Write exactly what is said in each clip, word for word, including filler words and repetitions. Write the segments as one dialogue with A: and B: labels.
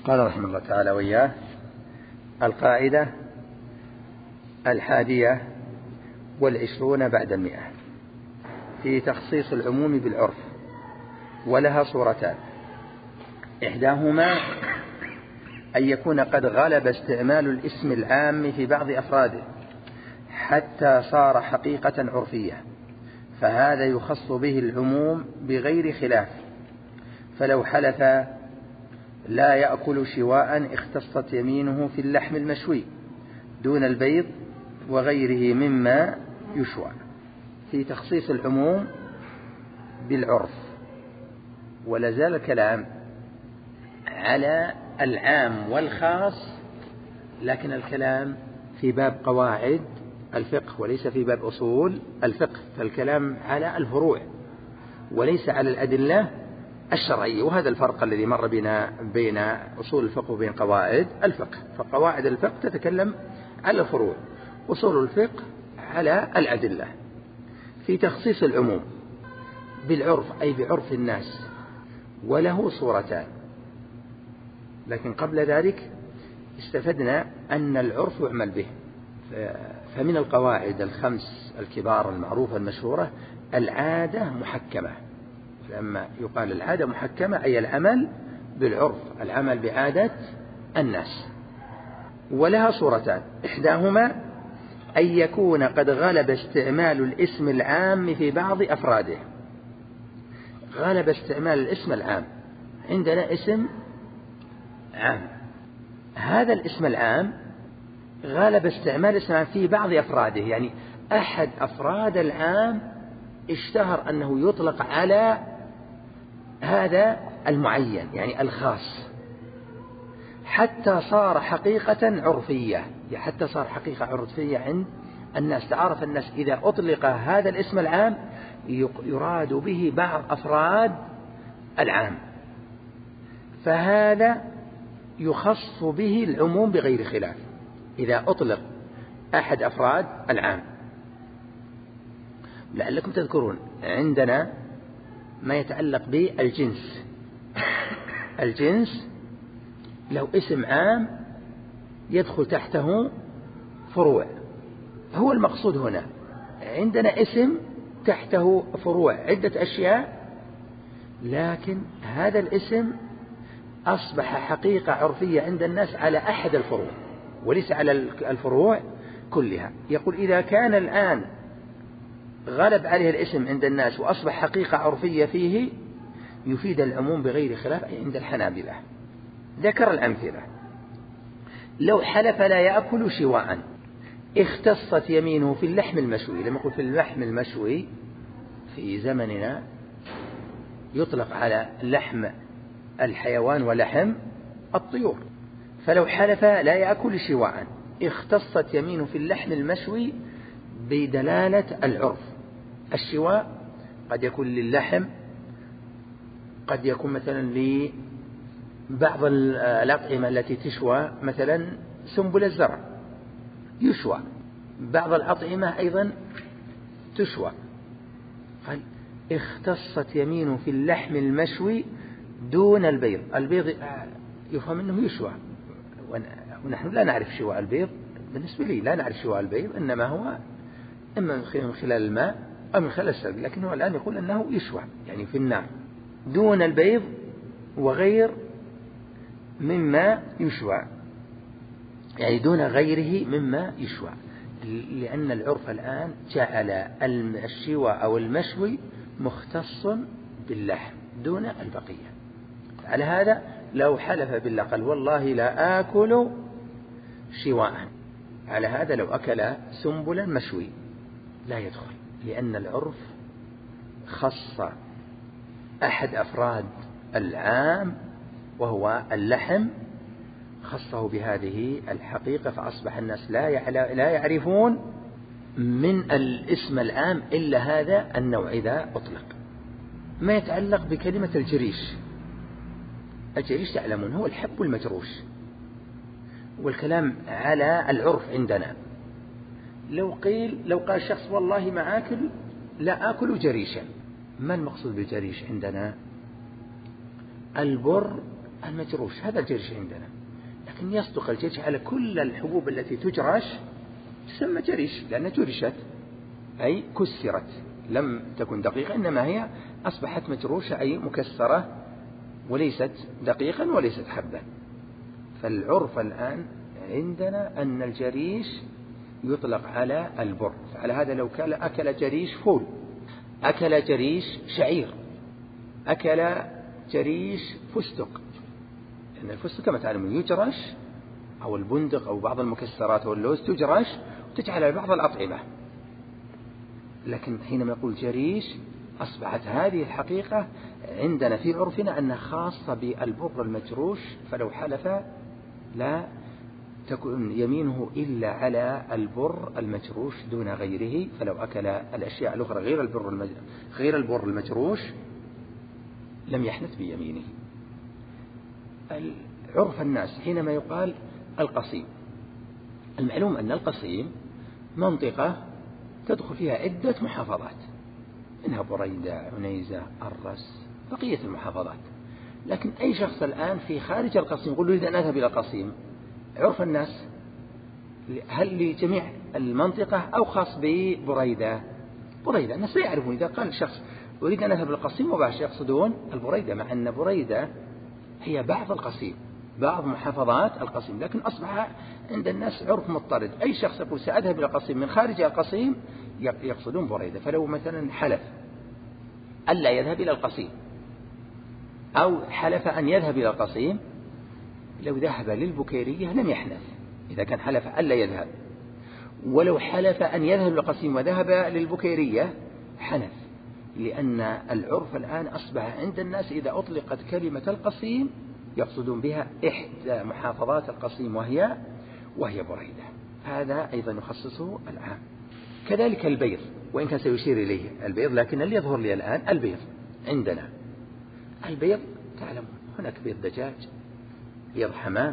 A: قال رحمه الله تعالى وإياه: القاعدة الحادية والعشرون بعد المئة في تخصيص العموم بالعرف، ولها صورتان: إحداهما أن يكون قد غلب استعمال الاسم العام في بعض أفراده حتى صار حقيقة عرفية، فهذا يخص به العموم بغير خلاف. فلو حلف لا يأكل شواء اختصت يمينه في اللحم المشوي دون البيض وغيره مما يشوى، في تخصيص العموم بالعرف. ولا زال الكلام على العام والخاص، لكن الكلام في باب قواعد الفقه وليس في باب أصول الفقه، فالكلام على الفروع وليس على الأدلة الشرعية. وهذا الفرق الذي مر بنا بين أصول الفقه وبين قواعد الفقه. فقواعد الفقه تتكلم على الفروع، أصول الفقه على الأدلة. في تخصيص العموم بالعرف أي بعرف الناس، وله صورتان. لكن قبل ذلك استفدنا أن العرف يعمل به. فمن القواعد الخمس الكبار المعروفة المشهورة: العادة محكمة. لما يقال العادة محكمة أي العمل بالعرف، العمل بعادة الناس. ولها صورتان: إحداهما أن يكون قد غلب استعمال الاسم العام في بعض أفراده. غلب استعمال الاسم العام، عندنا اسم عام، هذا الاسم العام غلب استعمال الاسم العام في بعض أفراده، يعني أحد أفراد العام اشتهر أنه يطلق على هذا المعين، يعني الخاص، حتى صار حقيقة عرفية، يعني حتى صار حقيقة عرفية عند الناس. تعرف الناس إذا أطلق هذا الاسم العام يراد به بعض أفراد العام، فهذا يخص به العموم بغير خلاف إذا أطلق أحد أفراد العام. لعلكم تذكرون عندنا ما يتعلق بالجنس. الجنس له اسم عام يدخل تحته فروع، هو المقصود هنا. عندنا اسم تحته فروع عدة أشياء، لكن هذا الاسم أصبح حقيقة عرفية عند الناس على أحد الفروع وليس على الفروع كلها. يقول إذا كان الآن غلب عليه الاسم عند الناس وأصبح حقيقة عرفية فيه يفيد العموم بغير خلاف عند الحنابلة. ذكر الأمثلة: لو حلف لا يأكل شواء اختصت يمينه في اللحم المشوي. لما يقول في اللحم المشوي في زمننا يطلق على لحم الحيوان ولحم الطيور. فلو حلف لا يأكل شواء اختصت يمينه في اللحم المشوي بدلالة العرف. الشواء قد يكون للحم، قد يكون مثلا لبعض الأطعمة التي تشوى، مثلا سنبل الزرع يشوى، بعض الأطعمة أيضا تشوى. قال اختصت يمينه في اللحم المشوي دون البيض. البيض يفهم أنه يشوى، ونحن لا نعرف شواء البيض. بالنسبة لي لا نعرف شواء البيض، إنما هو إما من خلال الماء أو من خلال السلق، لكن هو الآن يقول أنه يشوى يعني في النار دون البيض وغير مما يشوى، يعني دون غيره مما يشوى، لأن العرف الآن جعل الشوى أو المشوي مختص باللحم دون البقية. على هذا لو حلف بالله قال والله لا آكل شواء، على هذا لو أكل سنبلا مشوي لا يدخل، لأن العرف خص أحد أفراد العام وهو اللحم، خصه بهذه الحقيقة، فأصبح الناس لا يعرفون من الاسم العام إلا هذا النوع إذا أطلق. ما يتعلق بكلمة الجريش، الجريش تعلمون هو الحب المجروش، والكلام على العرف عندنا. لو قيل لو قال شخص والله ما آكل لا آكل جريشا، ما المقصود بالجريش عندنا؟ البر المجروش هذا الجرش عندنا، لكن يصدق الجرش على كل الحبوب التي تجرش تسمى جريش، لأنها جرشت أي كسرت، لم تكن دقيقة إنما هي أصبحت مجروشة أي مكسرة وليست دقيقا وليست حبا. فالعرف الآن عندنا أن الجريش يطلق على البر، فعلى هذا لو كان أكل جريش فول، أكل جريش شعير، أكل جريش فستق، لأن الفستق كما تعلمون يجرش، أو البندق أو بعض المكسرات أو اللوز تجرش وتجعل على بعض الأطعمة. لكن حينما يقول جريش أصبحت هذه الحقيقة عندنا في عرفنا أنها خاصة بالبر المجروش، فلو حلف لا تكون يمينه إلا على البر المجروش دون غيره، فلو أكل الأشياء الأخرى غير البر المج... غير البر المجروش لم يحنث بيمينه. عرف الناس حينما يقال القصيم، المعلوم أن القصيم منطقة تدخل فيها عدة محافظات، منها بريدة، عنيزة، الرس، بقية المحافظات. لكن أي شخص الآن في خارج القصيم يقول له إذا أذهب إلى القصيم، عرف الناس هل لجميع المنطقة أو خاص ببريدة؟ بريدة الناس لا يعرفون. إذا قال الشخص أريد أن أذهب إلى القصيم وبعض يقصدون البريدة، مع أن بريدة هي بعض القصيم، بعض محافظات القصيم، لكن أصبح عند الناس عرف مضطرد، أي شخص يقول سأذهب إلى القصيم من خارج القصيم يقصدون بريدة. فلو مثلا حلف ألا يذهب إلى القصيم أو حلف أن يذهب إلى القصيم، لو ذهب للبكيرية لم يحنث إذا كان حلف ألا يذهب، ولو حلف أن يذهب إلى القصيم وذهب للبكيرية حنث، لأن العرف الآن أصبح عند الناس إذا أطلقت كلمة القصيم يقصدون بها إحدى محافظات القصيم وهي وهي بريدة. هذا أيضا يخصصه العام. كذلك البيض، وإن كان سيشير إليه البيض، لكن اللي يظهر لي الآن البيض. عندنا البيض تعلمون هناك بيض دجاج، بيض حمام،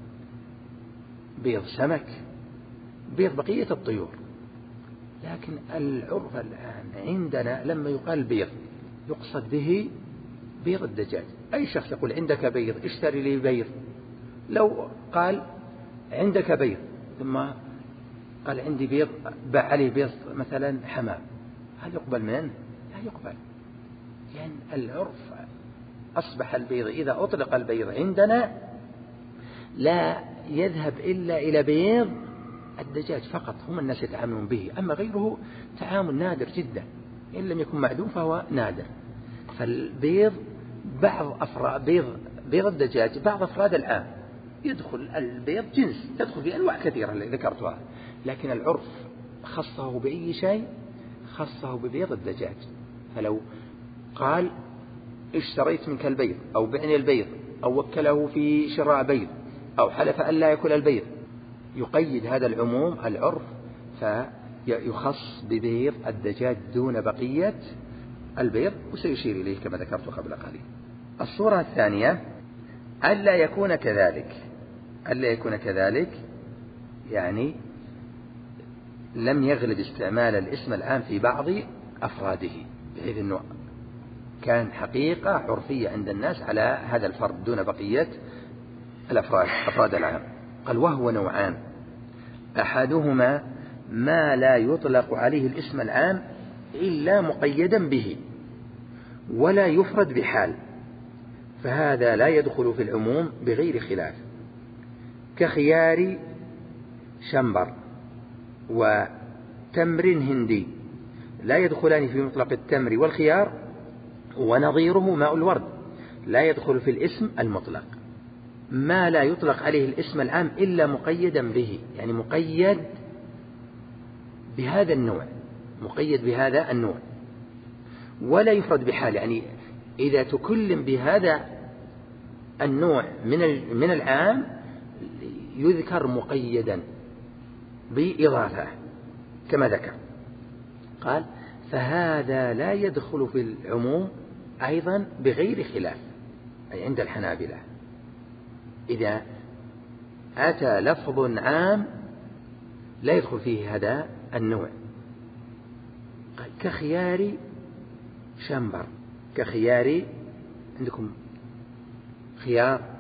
A: بيض سمك، بيض بقية الطيور. لكن العرف الآن عندنا لما يقال بيض يقصد به بيض الدجاج. أي شخص يقول عندك بيض اشتري لي بيض، لو قال عندك بيض ثم قال عندي بيض باع عليه بيض مثلا حمام، هل يقبل منه؟ لا يقبل، لأن العرف أصبح البيض إذا أطلق البيض عندنا لا يذهب إلا إلى بيض الدجاج فقط، هم الناس يتعاملون به، أما غيره تعامل نادر جدا، إن لم يكن معدوم فهو نادر. فالبيض بعض أفراد بيض بيض الدجاج بعض أفراد العام، يدخل البيض جنس تدخل في أنواع كثيرة اللي ذكرتها، لكن العرف خصه بأي شيء، خصه ببيض الدجاج. فلو قال اشتريت منك البيض أو بعني البيض أو وكله في شراء بيض أو حلف أن لا يأكل البيض، يقيد هذا العموم العرف فيخص ببيض الدجاج دون بقية البيض، وسيشير إليه كما ذكرت قبل قليل. الصورة الثانية ألا يكون كذلك، ألا يكون كذلك يعني لم يغلب استعمال الاسم العام في بعض أفراده، بحيث أنه كان حقيقة عرفية عند الناس على هذا الفرد دون بقية الأفراد أفراد العام. قال وهو نوعان، أحدهما ما لا يطلق عليه الاسم العام إلا مقيدا به ولا يفرد بحال، فهذا لا يدخل في العموم بغير خلاف، كخيار شنبر وتمر هندي لا يدخلان في مطلق التمر والخيار، ونظيره ماء الورد لا يدخل في الاسم المطلق. ما لا يطلق عليه الاسم العام إلا مقيدا به، يعني مقيد بهذا النوع، مقيد بهذا النوع، ولا يفرد بحال، يعني إذا تكلم بهذا النوع من من العام يذكر مقيدا بإضافة كما ذكر. قال فهذا لا يدخل في العموم أيضا بغير خلاف، أي عند الحنابلة إذا أتى لفظ عام لا يدخل فيه هذا النوع. قال كخيار شنبر، كخيار عندكم خيار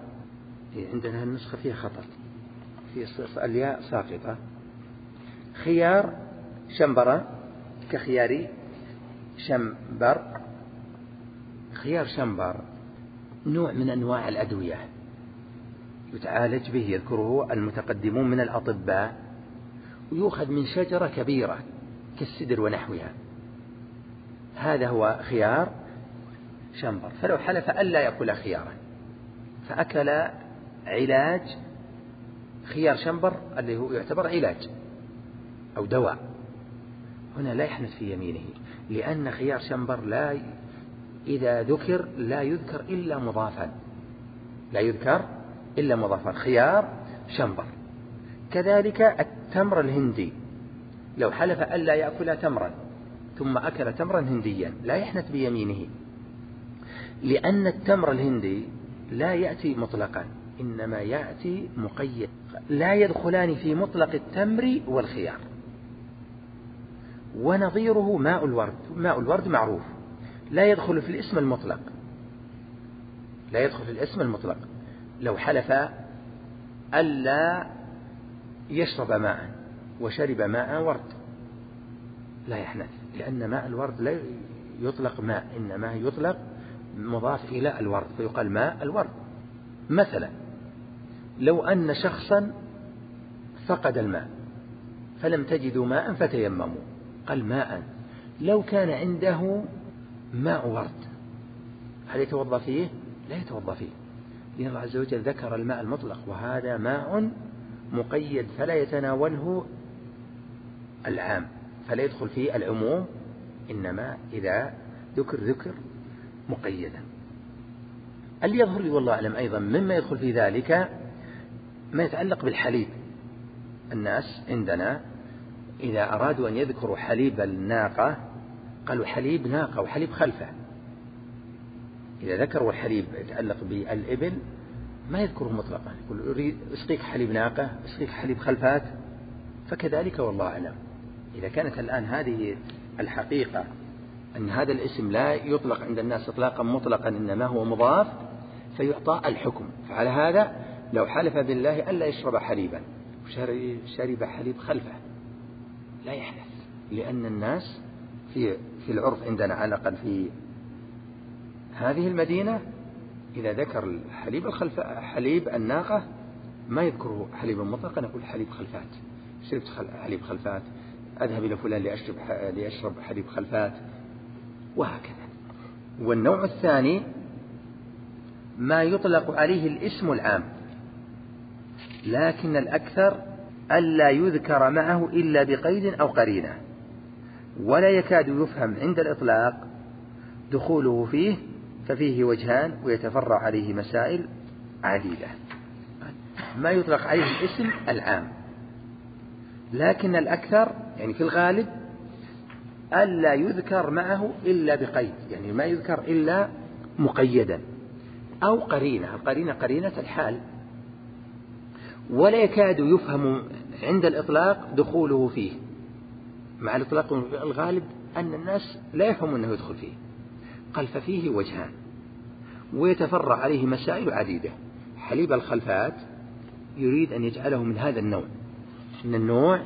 A: عندنا النسخة فيها خطأ، في الياء ساقطة. خيار شنبرة كخياري شنبر. خيار شنبر نوع من أنواع الأدوية يتعالج به، يذكره المتقدمون من الأطباء، ويؤخذ من شجرة كبيرة كالسدر ونحوها. هذا هو خيار شنبر. فلو حلف ألا يأكل خيارا فأكل علاج خيار شنبر اللي هو يعتبر علاج أو دواء، هنا لا يحنث في يمينه، لأن خيار شنبر لا إذا ذكر لا يذكر إلا مضافا، لا يذكر إلا مضافا. خيار شنبر. كذلك التمر الهندي، لو حلف ألا يأكل تمرا ثم أكل تمرا هنديا لا يحنث بيمينه، لأن التمر الهندي لا يأتي مطلقا، إنما يأتي مقيد. لا يدخلان في مطلق التمر والخيار. ونظيره ماء الورد. ماء الورد معروف لا يدخل في الاسم المطلق، لا يدخل في الاسم المطلق. لو حلف ألا يشرب ماء وشرب ماء ورد لا يحنث، لأن ماء الورد لا يطلق ماء، إنما يطلق مضاف إلى الورد فيقال ماء الورد. مثلا لو أن شخصا فقد الماء فلم تجدوا ماء فتيمموا، قال ماء. لو كان عنده ماء ورد هل يتوضأ فيه؟ لا يتوضأ فيه، لأن الله عز وجل ذكر الماء المطلق، وهذا ماء مقيد فلا يتناوله العام، فلا يدخل فيه العموم، إنما إذا ذكر ذكر مقيدا. اللي يظهر لي والله أعلم أيضا مما يدخل في ذلك ما يتعلق بالحليب. الناس عندنا إذا أرادوا أن يذكروا حليب الناقة قالوا حليب ناقة وحليب خلفة. إذا ذكروا الحليب يتعلق بالإبل ما يذكره مطلقا، يقول أريد أسقيك حليب ناقة، أسقيك حليب خلفات. فكذلك والله أعلم إذا كانت الآن هذه الحقيقة أن هذا الاسم لا يطلق عند الناس إطلاقا مطلقا، إنما هو مضاف فيعطى الحكم. فعلى هذا لو حلف بالله ألا يشرب حليبا وشرب حليب خلفه لا يحدث، لأن الناس في في العرف عندنا على الأقل في هذه المدينة إذا ذكر حليب الخلف حليب الناقة ما يذكره حليبا مطلقا، يقول حليب خلفات، شربت حليب خلفات، أذهب إلى فلان لأشرب لأشرب حليب خلفات، وهكذا. والنوع الثاني ما يطلق عليه الاسم العام، لكن الأكثر ألا يذكر معه إلا بقيد أو قرينة، ولا يكاد يفهم عند الإطلاق دخوله فيه، ففيه وجهان ويتفرع عليه مسائل عديدة. ما يطلق عليه الاسم العام، لكن الأكثر يعني في الغالب ألا يذكر معه إلا بقيد، يعني ما يذكر إلا مقيدا أو قرينة. القرينة قرينة الحال. ولا يكاد يفهم عند الإطلاق دخوله فيه، مع الإطلاق الغالب أن الناس لا يفهمون أنه يدخل فيه. قال ففيه وجهان ويتفرع عليه مسائل عديدة. حليب الخلفات يريد أن يجعله من هذا النوع، من النوع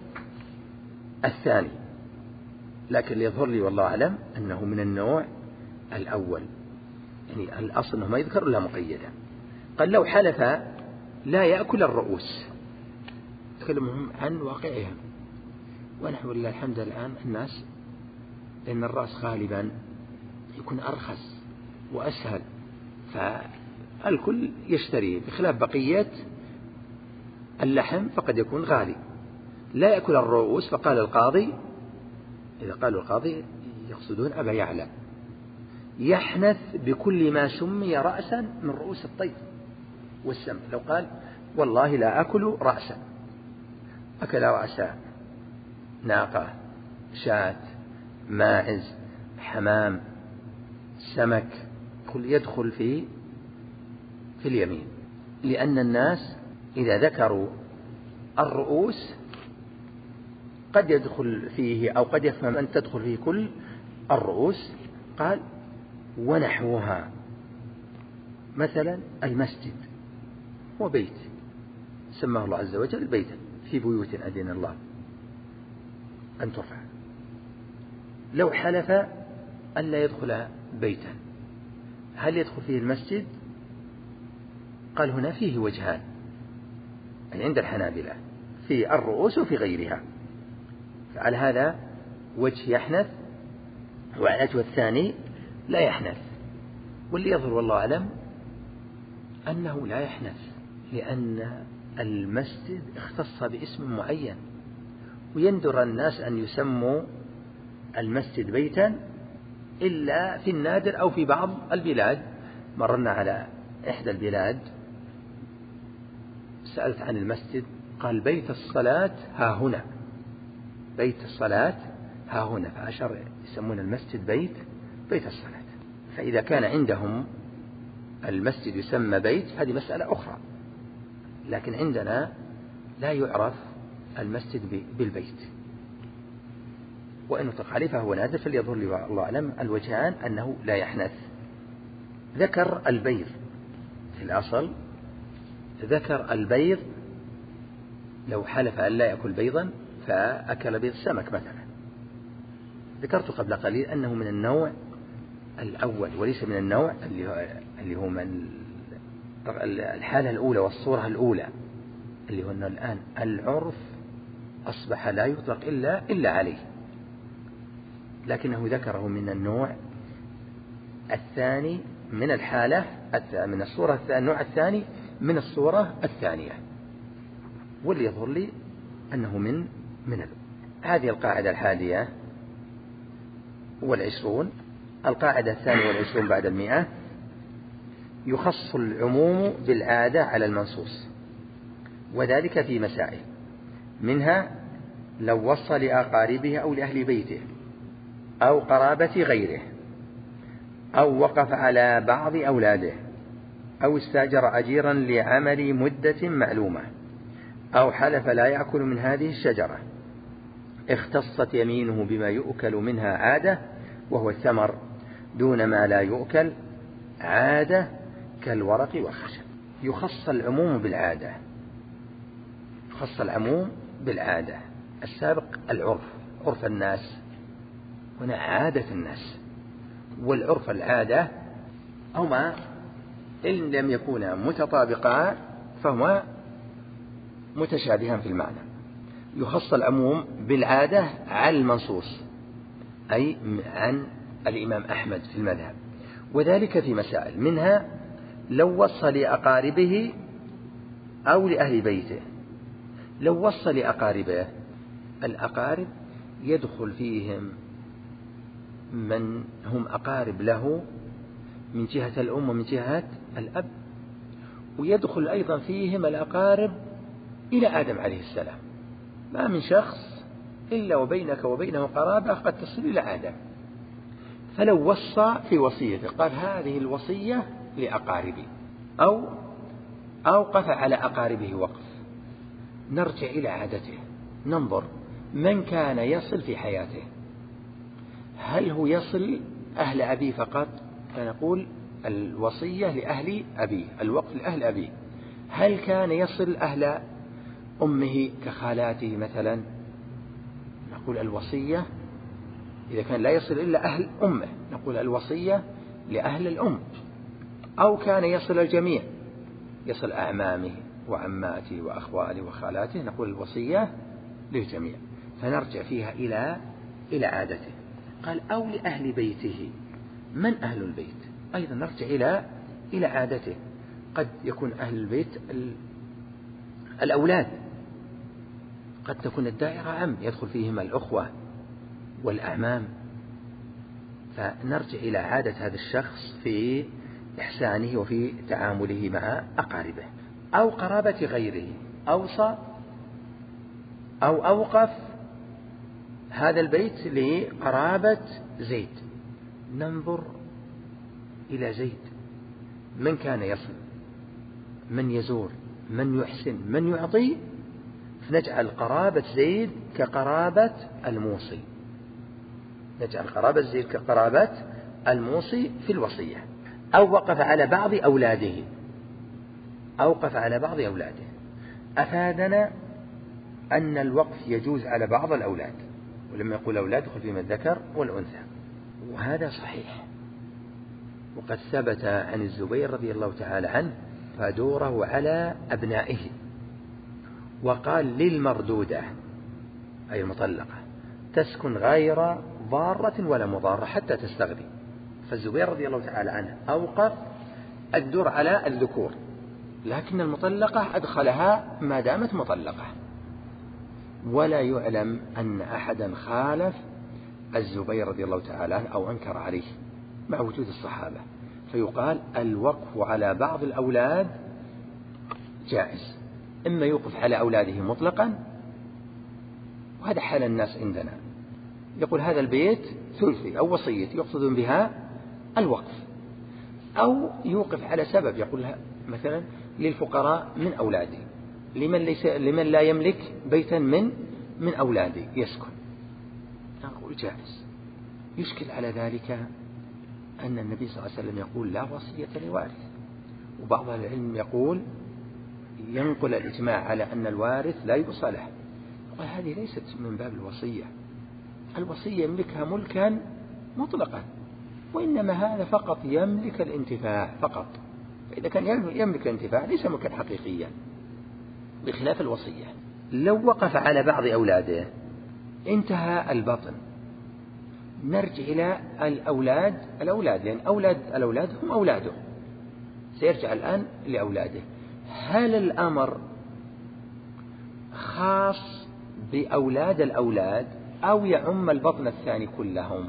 A: الثاني، لكن يظهر لي والله أعلم أنه من النوع الأول، يعني الأصل أنه ما يذكر إلا مقيدا. قال لو حلف لا يأكل الرؤوس، تكلمهم عن واقعها، ونحو الله الحمد الآن الناس لأن الرأس غالبا يكون أرخص وأسهل فالكل يشتريه، بخلاف بقية اللحم فقد يكون غالي. لا يأكل الرؤوس، فقال القاضي، إذا قالوا القاضي يقصدون أبا يعلى، يحنث بكل ما سمي رأسا من رؤوس الطير والسم. لو قال والله لا أكل رأسا، أكل رأس ناقة، شاة، ماعز، حمام، سمك، كل يدخل في في اليمين، لأن الناس إذا ذكروا الرؤوس قد يدخل فيه أو قد يفهم أن تدخل فيه كل الرؤوس. قال ونحوها، مثلا المسجد هو بيت سماه الله عز وجل بيتا في بيوت أذن الله أن ترفع. لو حلف أن لا يدخل بيتا هل يدخل فيه المسجد؟ قال هنا فيه وجهان يعني عند الحنابلة في الرؤوس وفي غيرها، فعلى هذا وجه يحنث وعلى الوجه الثاني لا يحنث. واللي يظهر والله أعلم أنه لا يحنث، لأن المسجد اختص باسم معين، ويندر الناس أن يسموا المسجد بيتا إلا في النادر أو في بعض البلاد. مررنا على إحدى البلاد سألت عن المسجد قال بيت الصلاة ها هنا، بيت الصلاة ها هنا، فأشر يسمون المسجد بيت بيت الصلاة. فإذا كان عندهم المسجد يسمى بيت هذه مسألة أخرى، لكن عندنا لا يعرف المسجد بالبيت، وإن نطلق عليه فهو نادر. فليظهر لي الله أعلم الوجهان أنه لا يحنث. ذكر البيض في الأصل، ذكر البيض لو حلف أن لا يأكل بيضا فأكل بيض السمك مثلا. ذكرت قبل قليل أنه من النوع الأول وليس من النوع اللي هو من الحالة الأولى والصورة الأولى، اللي هو أنه الآن العرف أصبح لا يطلق إلا إلا عليه، لكنه ذكره من النوع الثاني من الحالة من الصورة النوع الثاني من الصورة الثانية، واللي يظهر لي أنه من من ال... هذه القاعدة الحادية والعشرون. القاعدة الثانية والعشرون بعد المئة: يخص العموم بالعادة على المنصوص، وذلك في مسائل، منها لو وصى لأقاربه أو لأهل بيته أو قرابة غيره، أو وقف على بعض أولاده، أو استأجر أجيرا لعمل مدة معلومة، أو حلف لا يأكل من هذه الشجرة، اختصت يمينه بما يؤكل منها عادة وهو الثمر، دون ما لا يؤكل عادة كالورق والخشب. يخص العموم بالعادة، يخص العموم بالعادة. السابق العرف، عرف الناس، هنا عادة الناس، والعرف العادة هما إن لم يكونا متطابقا فهما متشابهان في المعنى. يخص العموم بالعادة على المنصوص، أي عن الإمام أحمد في المذهب، وذلك في مسائل، منها لو وصى لأقاربه أو لأهل بيته. لو وصى لأقاربه، الأقارب يدخل فيهم من هم أقارب له من جهة الأم ومن جهة الأب، ويدخل أيضا فيهم الأقارب إلى آدم عليه السلام. ما من شخص إلا وبينك وبينه قرابة قد تصل إلى آدم. فلو وصى في وصيته قال هذه الوصية لأقاربي، أو أوقف على أقاربه وقف، نرجع إلى عادته، ننظر من كان يصل في حياته، هل هو يصل أهل أبيه فقط؟ فنقول الوصية لأهل أبيه، الوقف لأهل أبيه. هل كان يصل أهل أمه كخالاته مثلا؟ نقول الوصية إذا كان لا يصل إلا أهل أمه نقول الوصية لأهل الأم. أو كان يصل الجميع، يصل أعمامه وعماته وأخواله وخالاته، نقول الوصية للجميع، فنرجع فيها إلى إلى عادته. قال أو لأهل بيته، من أهل البيت؟ أيضا نرجع إلى إلى عادته. قد يكون أهل البيت الأولاد، قد تكون الدائرة عم يدخل فيهم الأخوة والأعمام، فنرجع إلى عادة هذا الشخص في إحسانه وفي تعامله مع أقاربه. أو قرابة غيره، أوصى أو أوقف هذا البيت لقرابة زيد، ننظر إلى زيد من كان يصل، من يزور، من يحسن، من يعطي، فنجعل قرابة زيد كقرابة الموصي، نجعل قرابة زيد كقرابة الموصي في الوصية. أو وقف على بعض أولاده، أوقف على بعض أولاده، أفادنا أن الوقف يجوز على بعض الأولاد، ولما يقول أولاد يدخل فيما الذكر والأنثى، وهذا صحيح. وقد ثبت عن الزبير رضي الله تعالى عنه فدوره على أبنائه، وقال للمردودة أي المطلقة تسكن غير ضارة ولا مضارة حتى تستغني. فالزبير رضي الله تعالى عنه أوقف الدور على الذكور، لكن المطلقة أدخلها ما دامت مطلقة. ولا يعلم أن أحدا خالف الزبير رضي الله تعالى عنه أو أنكر عليه مع وجود الصحابة، فيقال الوقف على بعض الأولاد جائز، إما يوقف على أولاده مطلقا، وهذا حال الناس عندنا، يقول هذا البيت ثلثي أو وصيتي يقصدون بها الوقف، أو يوقف على سبب يقول مثلا للفقراء من أولادي، لمن, ليس لمن لا يملك بيتا من من أولادي يسكن، نقول جائز. يشكل على ذلك أن النبي صلى الله عليه وسلم يقول لا وصية لوارث، وبعض العلم يقول ينقل الإجماع على أن الوارث لا يوصى له، وهذه ليست من باب الوصية. الوصية يملكها ملكا مطلقا، وإنما هذا فقط يملك الانتفاع فقط، فإذا كان يملك الانتفاع ليس ملكا حقيقيا، بخلاف الوصية. لو وقف على بعض أولاده انتهى البطن، نرجع إلى الأولاد الأولاد لأن أولاد الأولاد هم أولاده، سيرجع الآن لأولاده. هل الأمر خاص بأولاد الأولاد أو يعم البطن الثاني كلهم؟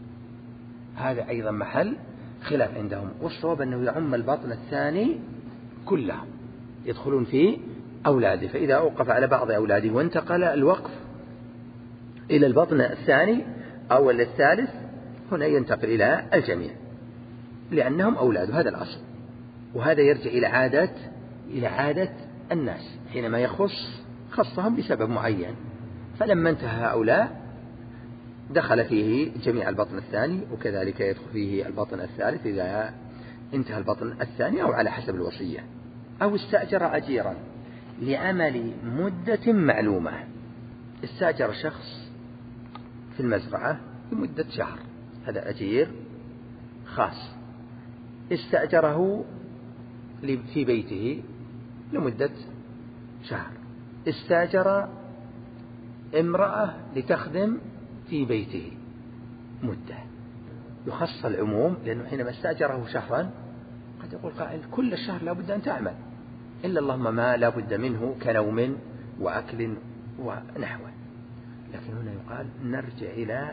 A: هذا أيضا محل خلاف عندهم، والصواب أنه يعم البطن الثاني كلهم يدخلون في أولاده. فإذا أوقف على بعض أولاده وانتقل الوقف إلى البطن الثاني أو الثالث، هنا ينتقل إلى الجميع لأنهم أولاد، هذا الأصل. وهذا يرجع إلى عادة إلى عادة الناس، حينما يخص خصهم بسبب معين، فلما انتهى هؤلاء دخل فيه جميع البطن الثاني، وكذلك يدخل فيه البطن الثالث إذا انتهى البطن الثاني، أو على حسب الوصية. أو استأجر أجيرا لعمل مدة معلومة، استأجر شخص في المزرعة لمدة شهر، هذا أجير خاص. استأجره في بيته لمدة شهر. استأجر امرأة لتخدم في بيته مدة، يخص العموم، لأنه حينما استأجره شهرا قد يقول قائل كل الشهر لا بد أن تعمل، إلا اللهم ما لا بد منه كنوم وأكل ونحوه. لكن هنا يقال نرجع إلى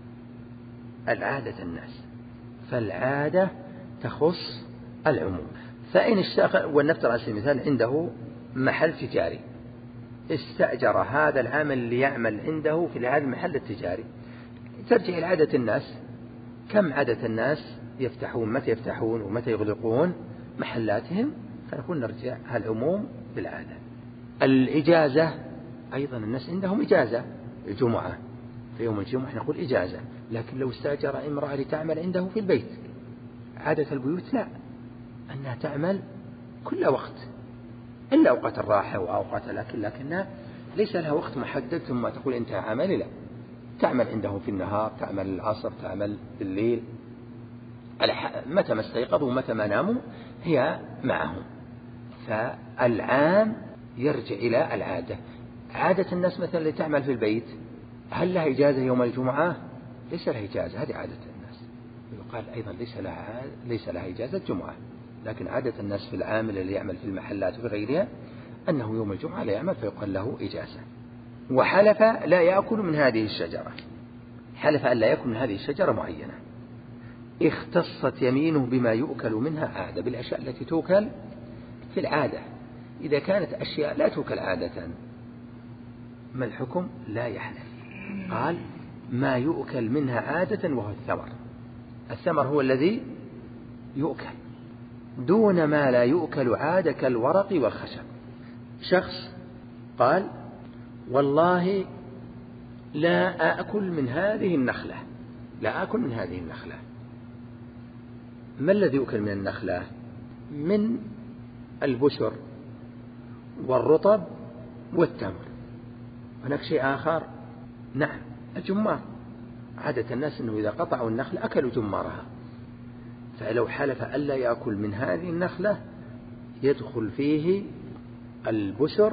A: العادة الناس، فالعادة تخص العموم. فإن اشتغل، ونفترض على سبيل المثال عنده محل تجاري، استأجر هذا العامل ليعمل عنده في هذا المحل التجاري، ترجع إلى عادة الناس، كم عادة الناس يفتحون، متى يفتحون ومتى يغلقون محلاتهم، فنقول نرجع العموم بالعادة. الإجازة أيضا الناس عندهم إجازة الجمعة، في يوم الجمعة نقول إجازة، لكن لو استأجر امرأة لتعمل عنده في البيت، عادة البيوت لا، أنها تعمل كل وقت إلا أوقات الراحة وأوقات الأكل، لكنها ليس لها وقت محدد ثم تقول أنت عمل، لا، تعمل عنده في النهار، تعمل العصر، تعمل بالليل، متى ما استيقظوا ومتى ما ناموا هي معهم. فالعام يرجع إلى العادة. عادة الناس مثلا اللي تعمل في البيت، هل لها إجازة يوم الجمعة؟ ليس لها إجازة، هذه عادة الناس. يقال أيضا ليس لها ليس لها إجازة جمعة، لكن عادة الناس في العامل اللي يعمل في المحلات وفي غيرها أنه يوم الجمعة لا يعمل، فيقال له إجازة. وحلف لا يأكل من هذه الشجرة، حلف أن لا يأكل من هذه الشجرة معينة، اختصت يمينه بما يؤكل منها عادة، بالأشياء التي توكل في العادة. إذا كانت أشياء لا توكل عادة ما الحكم؟ لا يحلف. قال ما يؤكل منها عادة وهو الثمر، الثمر هو الذي يؤكل، دون ما لا يؤكل عادة كالورق والخشب. شخص قال والله لا أأكل من هذه النخلة، لا أكل من هذه النخلة. ما الذي يؤكل من النخلة؟ من البشر والرطب والتمر. هناك شيء آخر، نعم الجمار. عادة الناس أنه إذا قطعوا النخلة أكلوا جمارها، فلو حلف ألا يأكل من هذه النخلة يدخل فيه البشر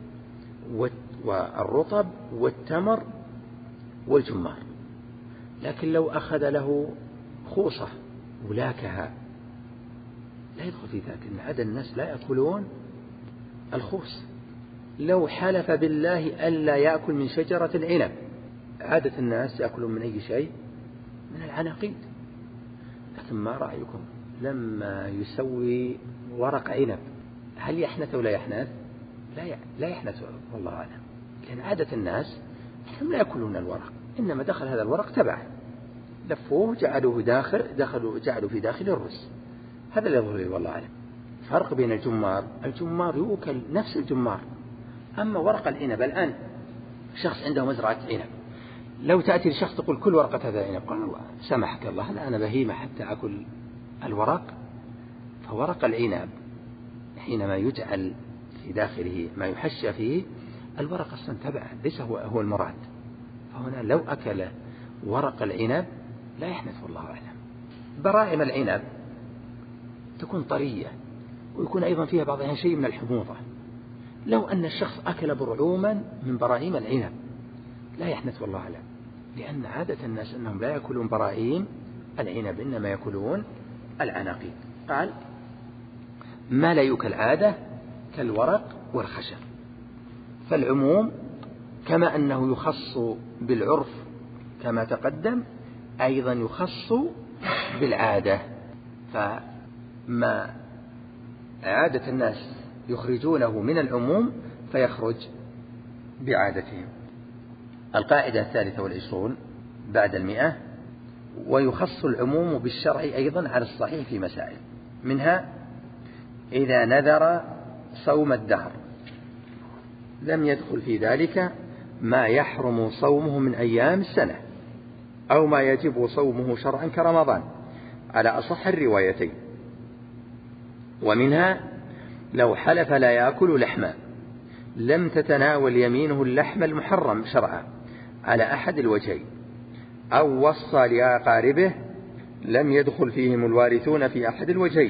A: والرطب والتمر والجمار. لكن لو أخذ له خوصة ولاكها لا يدخل في ذلك، إن عادة الناس لا يأكلون الخوص. لو حلف بالله ألا يأكل من شجرة العنب، عادة الناس يأكلون من أي شيء؟ من العناقيد. لكن ما رأيكم لما يسوي ورق عنب هل يحنث ولا يحنث؟ لا لا يحنث والله أعلم، لأن عادة الناس هم لا يأكلون الورق، إنما دخل هذا الورق تبعه، لفوه جعلوه داخل دخلوا جعلوا في داخل الرز. هذا اللي يظهر والله أعلم. فرق بين الجمار، الجمار يؤكل نفس الجمار. أما ورق العنب الآن شخص عنده مزرعة عنب، لو تأتي لشخص تقول كل ورقة هذا عنب، قال الله سمحك الله هل أنا بهيمة حتى أكل الورق؟ فورق العنب حينما يجعل في داخله ما يحشى فيه الورق أصلا تبعه ليس هو هو المراد. فهنا لو أكل ورق العنب لا يحنث والله أعلم. براعم العنب تكون طرية ويكون أيضا فيها بعضها شيء من الحموضة. لو أن الشخص أكل برعوما من براعيم العنب لا يحنث والله أعلم، لأن عادة الناس أنهم لا يأكلون براعيم العنب إنما يأكلون العناقيد. قال ما لا يؤكل عادة كالورق والخشب. فالعموم كما أنه يخص بالعرف كما تقدم أيضا يخص بالعادة. فما عادة الناس يخرجونه من العموم فيخرج بعادتهم. القاعدة الثالثة والعشرون بعد المئة: ويخص العموم بالشرع أيضا على الصحيح في مسائل، منها إذا نذر صوم الدهر لم يدخل في ذلك ما يحرم صومه من أيام السنة أو ما يجب صومه شرعا كرمضان على أصح الروايتين. ومنها لو حلف لا يأكل لحما لم تتناول يمينه اللحم المحرم شرعا على أحد الوجهين، أو وصى لأقاربه لم يدخل فيهم الوارثون في أحد الوجهين،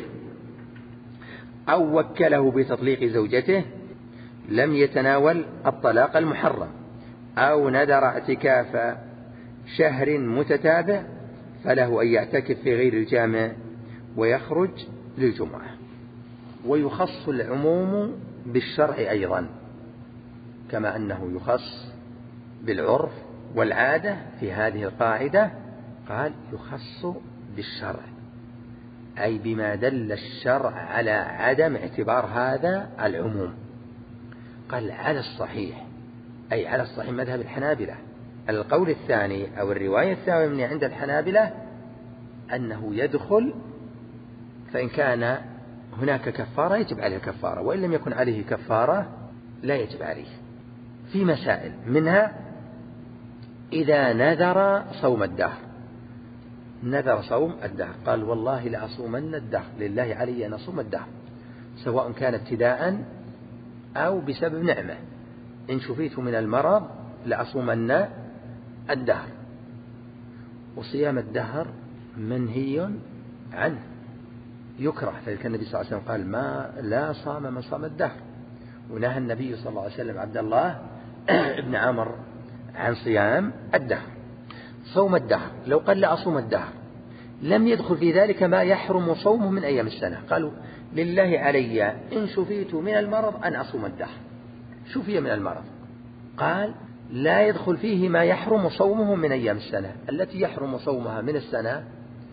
A: أو وكله بتطليق زوجته لم يتناول الطلاق المحرم، أو نذر اعتكاف شهر متتابع فله أن يعتكف في غير الجامع ويخرج للجمعة. ويخص العموم بالشرع أيضا كما أنه يخص بالعرف والعادة. في هذه القاعدة قال يخص بالشرع أي بما دل الشرع على عدم اعتبار هذا العموم. قال على الصحيح أي على الصحيح مذهب الحنابلة. القول الثاني أو الرواية الثانية عند الحنابلة أنه يدخل، فإن كان هناك كفارة يجب عليه كفارة، وإن لم يكن عليه كفارة لا يجب عليه. في مسائل منها إذا نذر صوم الدهر، نذر صوم الدهر قال والله لأصومن الدهر، لله علي أن أصوم الدهر سواء كان ابتداء أو بسبب نعمة، إن شفيت من المرض لأصومن الدهر. وصيام الدهر منهي عنه يكره، فكان النبي صلى الله عليه وسلم قال ما لا صام من صام الدهر، ونهى النبي صلى الله عليه وسلم عبد الله ابن عمر عن صيام الدهر. صوم الدهر لو قال لا أصوم الدهر لم يدخل في ذلك ما يحرم صومه من أيام السنة. قالوا لله علي إن شفيت من المرض أن أصوم الدهر، شفي من المرض، قال لا يدخل فيه ما يحرم صومه من أيام السنة. التي يحرم صومها من السنة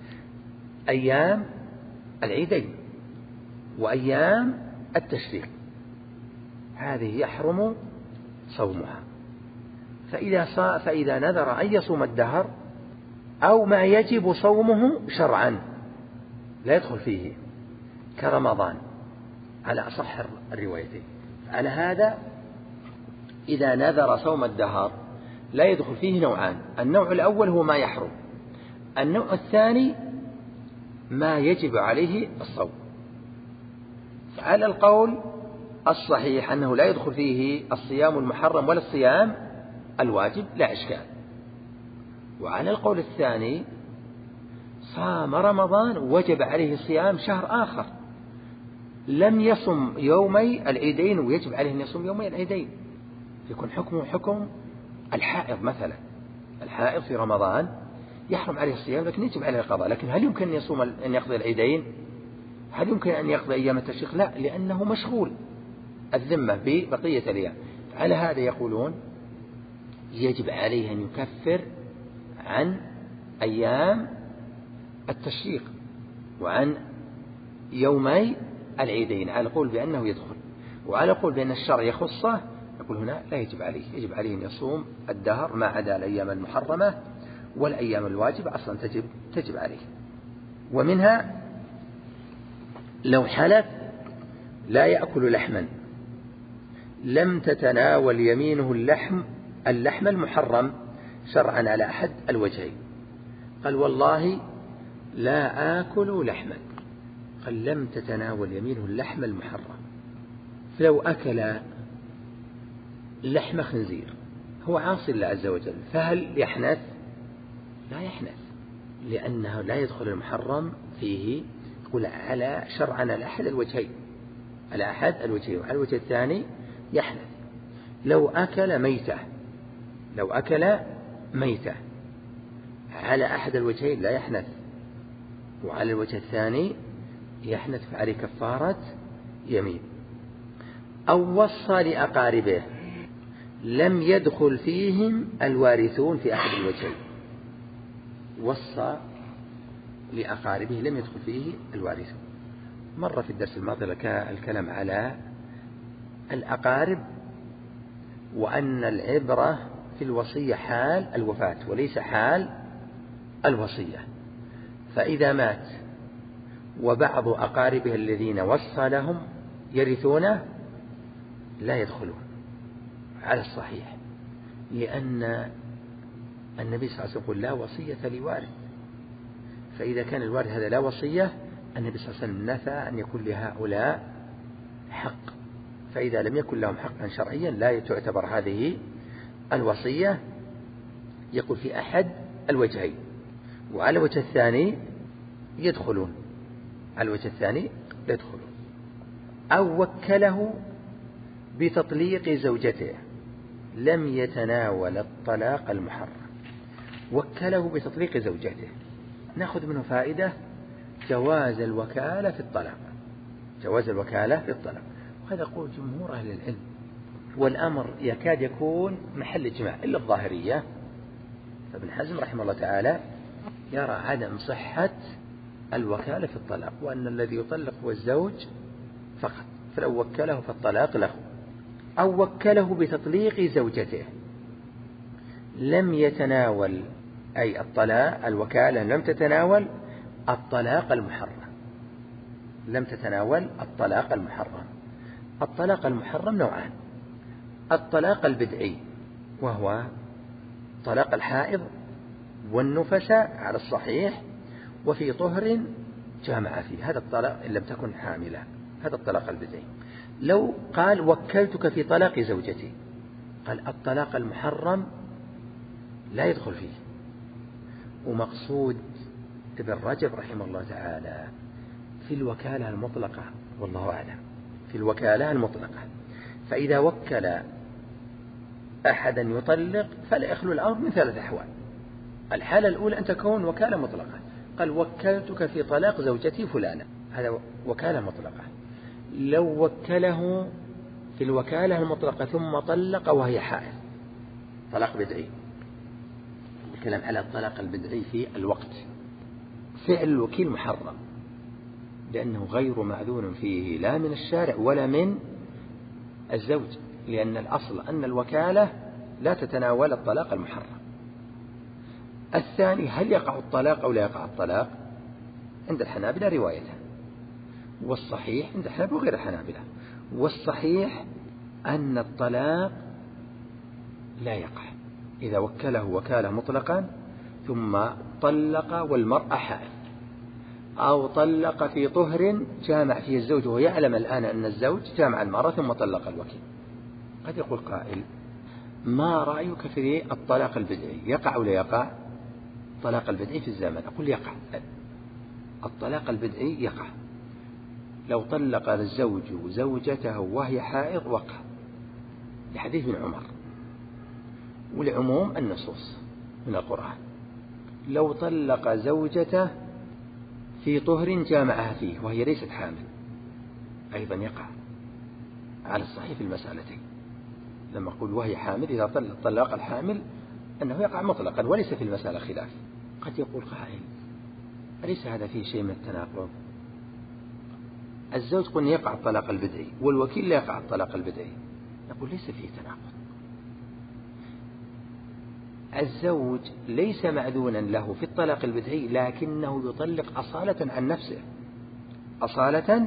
A: أيام العيدين وأيام التشريق، هذه يحرم صومها. فإذا, صا فإذا نذر أن يصوم الدهر أو ما يجب صومه شرعا لا يدخل فيه كرمضان على أصح الروايتين. على هذا إذا نذر صوم الدهر لا يدخل فيه نوعان: النوع الأول هو ما يحرم، النوع الثاني ما يجب عليه الصوم. على القول الصحيح أنه لا يدخل فيه الصيام المحرم ولا الصيام الواجب لا إشكال. وعلى القول الثاني صام رمضان وجب عليه صيام شهر آخر لم يصم يومي العيدين ويجب عليه أن يصوم يومي العيدين، يكون حكمه حكم الحائض مثلا. الحائض في رمضان يحرم عليه الصيام لكن يجب عليه القضاء، لكن هل يمكن أن يصوم أن يقضي العيدين؟ هل يمكن أن يقضي أيام التشريق؟ لا، لأنه مشغول الذمة ببقية الأيام. على هذا يقولون يجب عليه أن يكفر عن أيام التشريق وعن يومي العيدين، على القول بأنه يدخل. وعلى القول بأن الشرع يخصه يقول هنا لا يجب عليه، يجب عليه أن يصوم الدهر ما عدا الأيام المحرمة، والأيام الواجبة أصلا تجب, تجب عليه. ومنها لو حلف لا يأكل لحما لم تتناول يمينه اللحم اللحم المحرم شرعا على أحد الوجهين. قال والله لا آكل لحما، قال لم تتناول يمينه اللحم المحرم. فلو أكل لحم خنزير هو عاصي الله عز وجل، فهل يحنث؟ لا يحنث، لأنه لا يدخل المحرم فيه. يقول على شرعا على أحد الوجهين، على أحد الوجهين. وعلى الوجه الثاني يحنث. لو أكل ميتة لو أكل ميتة على أحد الوجهين لا يحنث، وعلى الوجه الثاني يحنث فعليه كفارة يمين. أو وصى لأقاربه لم يدخل فيهم الوارثون في أحد الوجهين. وصى لأقاربه لم يدخل فيه الوارثون. مر في الدرس الماضي الكلام على الأقارب وأن العبرة في الوصية حال الوفاة وليس حال الوصية. فإذا مات وبعض أقاربه الذين وصى لهم يرثونه لا يدخلون على الصحيح، لأن النبي صلى الله عليه وسلم يقول لا وصية لوارث. فإذا كان الوارث هذا لا وصية، النبي صلى الله عليه وسلم نفى أن يكون لهؤلاء حق. فإذا لم يكن لهم حقا شرعيا لا تعتبر هذه الوصية. يقول في أحد الوجهين. وعلى الوجه الثاني يدخلون، على الوجه الثاني يدخلون. أو وكله بتطليق زوجته لم يتناول الطلاق المحرم. وكله بتطليق زوجته، نأخذ منه فائدة جواز الوكالة في الطلاق، جواز الوكالة في الطلاق. وهذا يقول جمهور أهل العلم، والأمر يكاد يكون محل اجماع إلا الظاهرية. فابن حزم رحمه الله تعالى يرى عدم صحة الوكالة في الطلاق، وأن الذي يطلق هو الزوج فقط، فلو وكله فالطلاق له. أو وكله بتطليق زوجته لم يتناول، أي الطلاق الوكالة لم تتناول الطلاق المحرم، لم تتناول الطلاق المحرم. الطلاق المحرم نوعان: الطلاق البدعي وهو طلاق الحائض والنفساء على الصحيح وفي طهر جامع فيه، هذا الطلاق إن لم تكن حاملة، هذا الطلاق البدعي. لو قال وكلتك في طلاق زوجتي، قال الطلاق المحرم لا يدخل فيه. ومقصود ابن رجب رحمه الله تعالى في الوكالة المطلقة، والله أعلم، في الوكالة المطلقة. فإذا وكل أحدا يطلق فلا يخلو الأمر من ثلاث أحوال. الحالة الأولى أن تكون وكالة مطلقة، قال وكلتك في طلاق زوجتي فلانة، هذا وكالة مطلقة. لو وكله في الوكالة المطلقة ثم طلق وهي حائض، طلاق بدعي. الكلام على الطلاق البدعي في الوقت. فعل الوكيل محرم لأنه غير مأذون فيه لا من الشارع ولا من الزوج، لأن الأصل أن الوكالة لا تتناول الطلاق المحرم. الثاني هل يقع الطلاق أو لا يقع الطلاق؟ عند الحنابلة روايتها، والصحيح عند الحنابلة وغير الحنابلة، والصحيح أن الطلاق لا يقع إذا وكله وكالة مطلقا ثم طلق والمرأة حائض. أو طلق في طهر جامع فيه الزوج وهو يعلم الآن أن الزوج جامع المرأة ثم طلق الوكيل. قد يقول قائل: ما رأيك في الطلاق البدعي، يقع ولا يقع؟ الطلاق البدعي في الزمن. أقول يقع. الطلاق البدعي يقع. لو طلق الزوج زوجته وهي حائض وقع، لحديث ابن عمر ولعموم النصوص من القرآن. لو طلق زوجته في طهر جامعها فيه وهي ليست حامل أيضا يقع على الصحيح في المسألتين. لما أقول وهي حامل، إذا طلق الحامل أنه يقع مطلقا وليس في المسألة خلاف. قد يقول قائل: أليس هذا فيه شيء من التناقض؟ الزوج قلنا يقع الطلاق البدعي والوكيل لا يقع الطلاق البدعي. نقول ليس فيه تناقض. الزوج ليس مأذونا له في الطلاق البدعي، لكنه يطلق أصالة عن نفسه، أصالة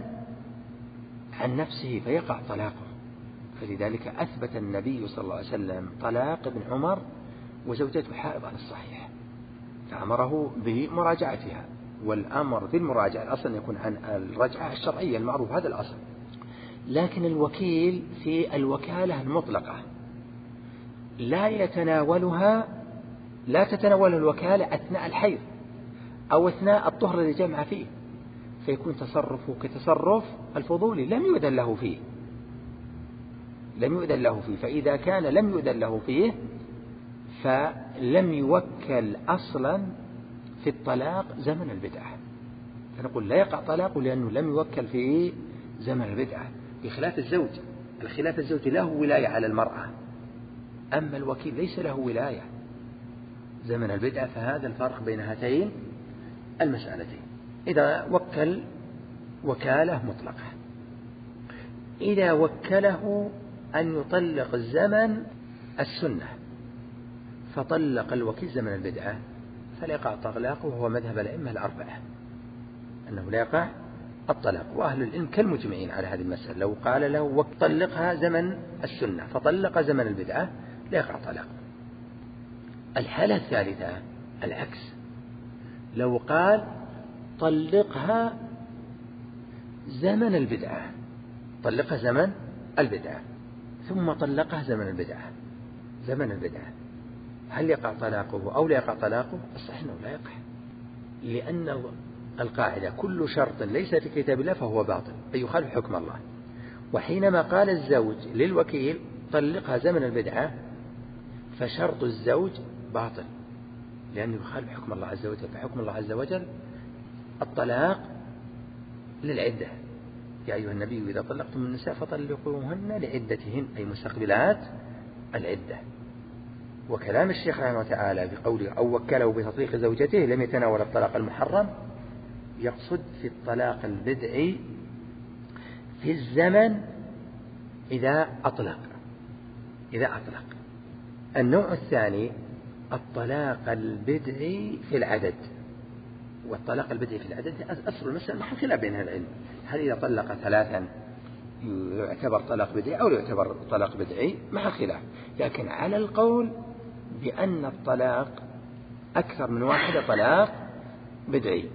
A: عن نفسه فيقع طلاقه. فلذلك أثبت النبي صلى الله عليه وسلم طلاق ابن عمر وزوجته حائض على الصحيح، فأمره بمراجعتها. والأمر بالمراجعة أصلا يكون عن الرجعة الشرعية المعروف، هذا الأصل. لكن الوكيل في الوكالة المطلقة لا يتناولها، لا تتناول الوكالة أثناء الحيض أو أثناء الطهر الذي جمع فيه، فيكون تصرفه كتصرف الفضولي لم يؤذن له فيه، لم يؤذن له فيه. فإذا كان لم يؤذن له فيه فلم يوكل أصلا في الطلاق زمن البدعة، فنقول لا يقع طلاقه لأنه لم يوكل في زمن البدعة، بخلاف الزوج. الخلاف الزوج له ولاية على المرأة، أما الوكيل ليس له ولاية زمن البدعة. فهذا الفرق بين هاتين المسألتين. إذا وكل وكالة مطلقة، إذا وكله أن يطلق زمن السنة فطلق الوكيل زمن البدعة فلا يقع طلاقه، وهو مذهب الأئمة الأربعة أنه لا يقع الطلاق. وأهل العلم كالمجمعين على هذه المسألة. لو قال له طلقها زمن السنة فطلق زمن البدعة لا يقع طلاق. الحالة الثالثة العكس، لو قال طلقها زمن البدعة، طلقها زمن البدعة ثم طلقها زمن البدعة، زمن البدعة، هل يقع طلاقه أو لا يقع طلاقه؟ الصحيح أنه لا يقع، لأن القاعدة كل شرط ليس في كتاب الله فهو باطل، أي يخالف حكم الله. وحينما قال الزوج للوكيل طلقها زمن البدعة فشرط الزوج باطل لأنه يخالف حكم الله عز وجل. فحكم الله عز وجل الطلاق للعدة: يا أيها النبي إذا طلقتم النساء فطلقوهن لعدتهن، أي مستقبلات العدة. وكلام الشيخ رحمه الله تعالى بقوله أو وكله بتطليق زوجته لم يتناول الطلاق المحرم، يقصد في الطلاق البدعي في الزمن إذا أطلق، إذا أطلق. النوع الثاني الطلاق البدعي في العدد. والطلاق البدعي في العدد أصل المسألة محل خلاف بين العلم، هل إذا طلق ثلاثا يعتبر طلاق بدعي أو لا يعتبر طلاق بدعي، محل خلاف. لكن على القول بأن الطلاق أكثر من واحدة طلاق بدعي.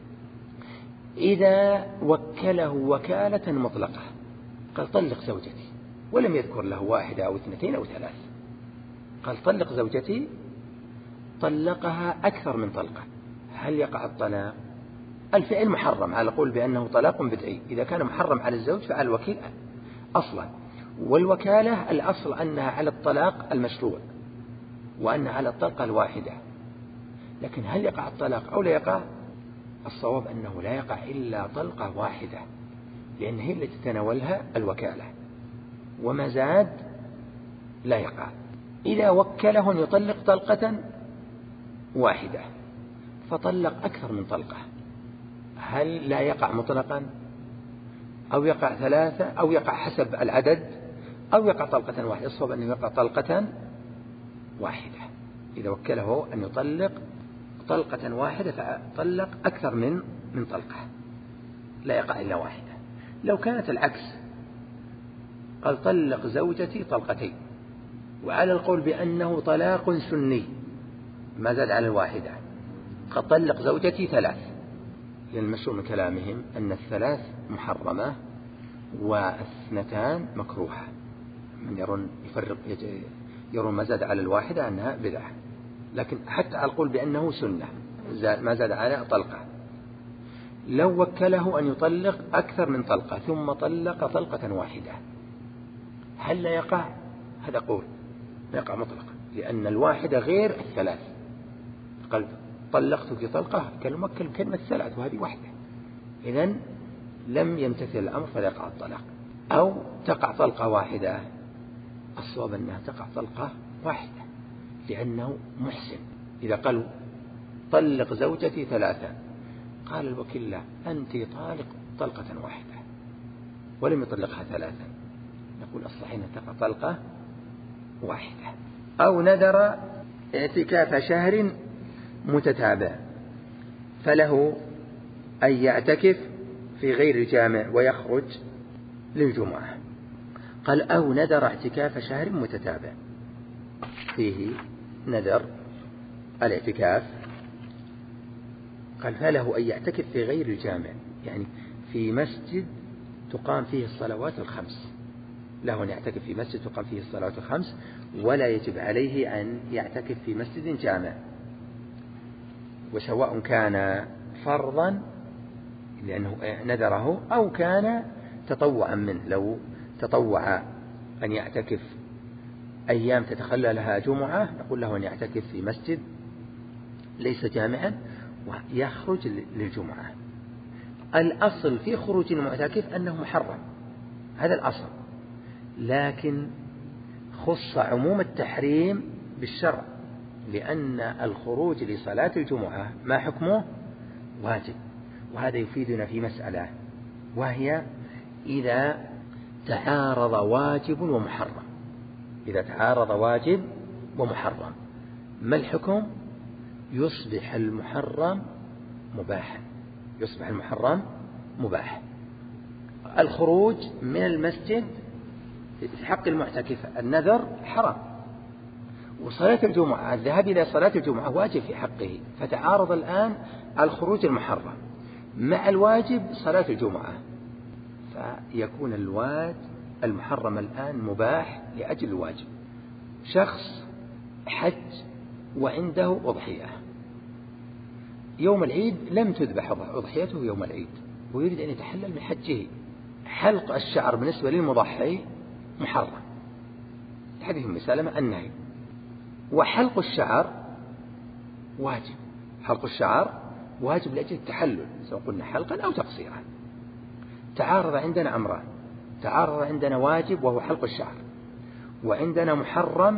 A: إذا وكله وكالة مطلقة قال طلق زوجتي ولم يذكر له واحدة أو اثنتين أو ثلاث، قال طلق زوجتي، طلقها أكثر من طلقة، هل يقع الطلاق؟ الفعل محرم على القول بأنه طلاق بدعي. إذا كان محرم على الزوج فعلى الوكيل أصلا. والوكالة الأصل أنها على الطلاق المشروع وأنها على الطلقة الواحدة. لكن هل يقع الطلاق أو لا يقع؟ الصواب أنه لا يقع إلا طلقة واحدة، لأن هي التي تتناولها الوكالة، وما زاد لا يقع. إذا وكله أن يطلق طلقة واحدة فطلق أكثر من طلقة، هل لا يقع مطلقا أو يقع ثلاثة أو يقع حسب العدد أو يقع طلقة واحدة؟ الصواب أنه يقع طلقة واحدة. إذا وكله أن يطلق طلقة واحدة فطلق أكثر من من طلقة، لا يقع إلا واحدة. لو كانت العكس قال طلق زوجتي طلقتين، وعلى القول بأنه طلاق سني ما زاد على الواحدة، قد طلق زوجتي ثلاث، لأن المشهور من كلامهم أن الثلاث محرمة واثنتان مكروهة. من يرون يفرق يرون ما زاد على الواحدة أنها بدعة، لكن حتى أقول بأنه سنة ما زاد على طلقة. لو وكله أن يطلق أكثر من طلقة ثم طلق طلقة واحدة هل لا يقع؟ هذا قول لا يقع مطلقا، لأن الواحدة غير الثلاث. قال طلقتك طلقة كالموكل كلمة ثلاث وهذه واحدة، إذن لم يمتثل الأمر فلا يقع الطلاق. أو تقع طلقة واحدة، الصواب أنها تقع طلقة واحدة لأنه محسن. إذا قالوا طلق زوجتي ثلاثة قال الوكيل لا، أنت طالق طلقة واحدة ولم يطلقها ثلاثا، نقول الصحيح أن تقع طلقة واحدة. أو نذر اعتكاف شهر متتابع فله أن يعتكف في غير جامع ويخرج للجمعة. قال أو نذر اعتكاف شهر متتابع، فيه نذر الاعتكاف، قال فله أن يعتكف في غير الجامع، يعني في مسجد تقام فيه الصلوات الخمس، له أن يعتكف في مسجد تقام فيه الصلوات الخمس، ولا يجب عليه أن يعتكف في مسجد جامع، وسواء كان فرضا لأنه نذره أو كان تطوعا منه. لو تطوع أن يعتكف أيام تتخلى لها جمعة نقول له أن يعتكف في مسجد ليس جامعا ويخرج للجمعة. الأصل في خروج المعتكف أنه محرم، هذا الأصل، لكن خص عموم التحريم بالشرع، لأن الخروج لصلاة الجمعة ما حكمه؟ واجب. وهذا يفيدنا في مسألة، وهي إذا تعارض واجب ومحرم. إذا تعارض واجب ومحرم ما الحكم؟ يصبح المحرم مباحا، يصبح المحرم مباح. الخروج من المسجد في حق المعتكف النذر حرام، وصلاة الجمعة الذهاب إلى صلاة الجمعة واجب في حقه، فتعارض الآن الخروج المحرم مع الواجب صلاة الجمعة، فيكون الواجب المحرم الآن مباح لأجل الواجب. شخص حج وعنده أضحية يوم العيد، لم تذبح أضحيته يوم العيد ويريد أن يتحلل من حجه، حلق الشعر بالنسبة للمضحي محرم، حديث أم سلمة النهي، وحلق الشعر واجب، حلق الشعر واجب لأجل التحلل سواء قلنا حلقا أو تقصيرا. تعارض عندنا أمران، تعارض عندنا واجب وهو حلق الشعر، وعندنا محرم